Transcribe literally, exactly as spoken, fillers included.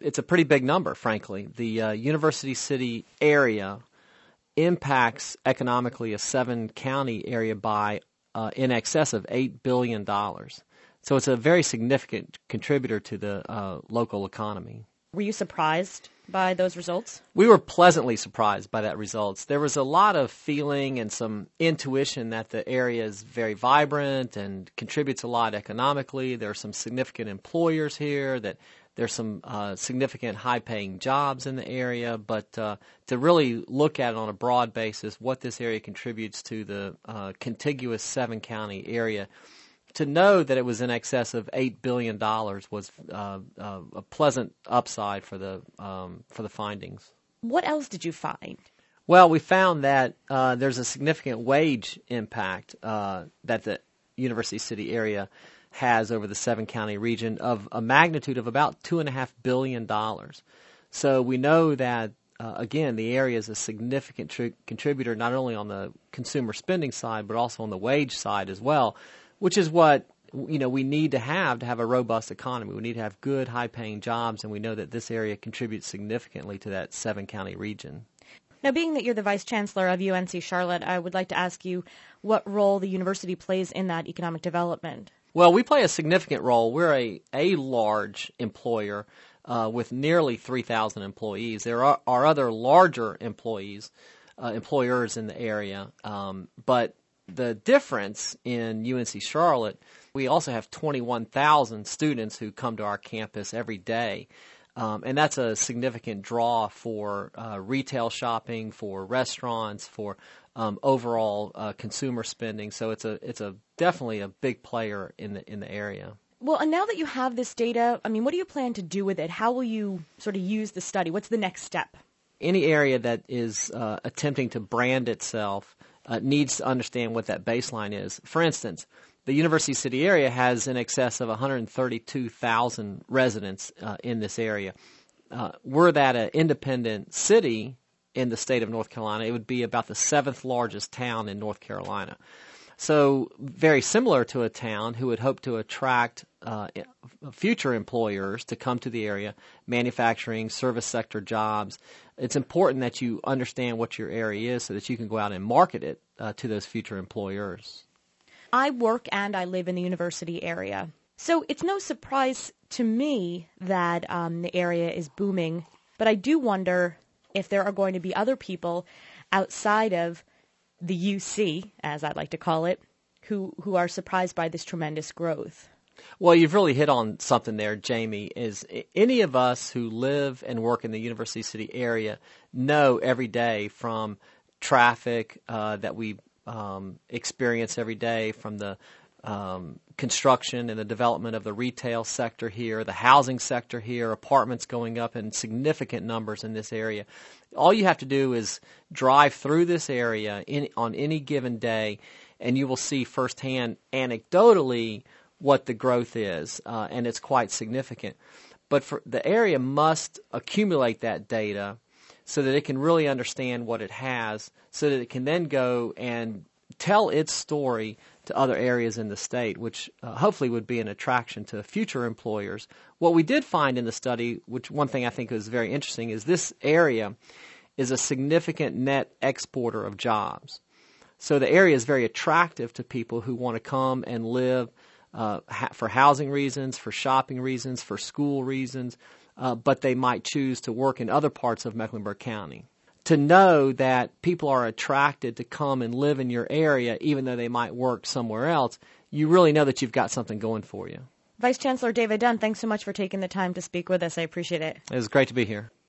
It's a pretty big number, frankly. The uh, University City area impacts economically a seven-county area by uh, in excess of eight billion dollars. So it's a very significant contributor to the uh, local economy. Were you surprised by those results? We were pleasantly surprised by that results. There was a lot of feeling and some intuition that the area is very vibrant and contributes a lot economically. There are some significant employers here, that there's some uh, significant high-paying jobs in the area. But uh, to really look at it on a broad basis, what this area contributes to the uh, contiguous seven-county area, to know that it was in excess of eight billion dollars was uh, uh, a pleasant upside for the um, for the findings. What else did you find? Well, we found that uh, there's a significant wage impact uh, that the University City area has over the seven-county region of a magnitude of about two point five billion dollars. So we know that, uh, again, the area is a significant tr- contributor not only on the consumer spending side but also on the wage side as well, which is what, you know, we need to have to have a robust economy. We need to have good, high-paying jobs, and we know that this area contributes significantly to that seven-county region. Now, being that you're the Vice Chancellor of U N C Charlotte, I would like to ask you what role the university plays in that economic development. Well, we play a significant role. We're a, a large employer uh, with nearly three thousand employees. There are, are other larger employees, uh, employers in the area, um, but the difference in U N C Charlotte, we also have twenty-one thousand students who come to our campus every day. Um, and that's a significant draw for uh, retail shopping, for restaurants, for um, overall uh, consumer spending. So it's a it's a definitely a big player in the in the area. Well, and now that you have this data, I mean, what do you plan to do with it? How will you sort of use the study? What's the next step? Any area that is uh, attempting to brand itself uh, needs to understand what that baseline is. For instance, the University City area has in excess of one hundred thirty-two thousand residents uh, in this area. Uh, were that an independent city in the state of North Carolina, it would be about the seventh largest town in North Carolina. So very similar to a town who would hope to attract uh, future employers to come to the area, manufacturing, service sector jobs. It's important that you understand what your area is so that you can go out and market it uh, to those future employers. I work and I live in the university area. So it's no surprise to me that um, the area is booming, but I do wonder if there are going to be other people outside of the U C, as I like to call it, who, who are surprised by this tremendous growth. Well, you've really hit on something there, Jamie, is any of us who live and work in the University City area know every day from traffic uh, that we um, experience every day, from the um, construction and the development of the retail sector here, the housing sector here, apartments going up in significant numbers in this area. All you have to do is drive through this area in, on any given day, and you will see firsthand, anecdotally, what the growth is, uh, and it's quite significant. But for the area must accumulate that data so that it can really understand what it has, so that it can then go and tell its story to other areas in the state, which uh, hopefully would be an attraction to future employers. What we did find in the study, which one thing I think was very interesting, is this area is a significant net exporter of jobs. So the area is very attractive to people who want to come and live uh, ha- for housing reasons, for shopping reasons, for school reasons, uh, but they might choose to work in other parts of Mecklenburg County. To know that people are attracted to come and live in your area, even though they might work somewhere else, you really know that you've got something going for you. Vice Chancellor David Dunn, thanks so much for taking the time to speak with us. I appreciate it. It was great to be here.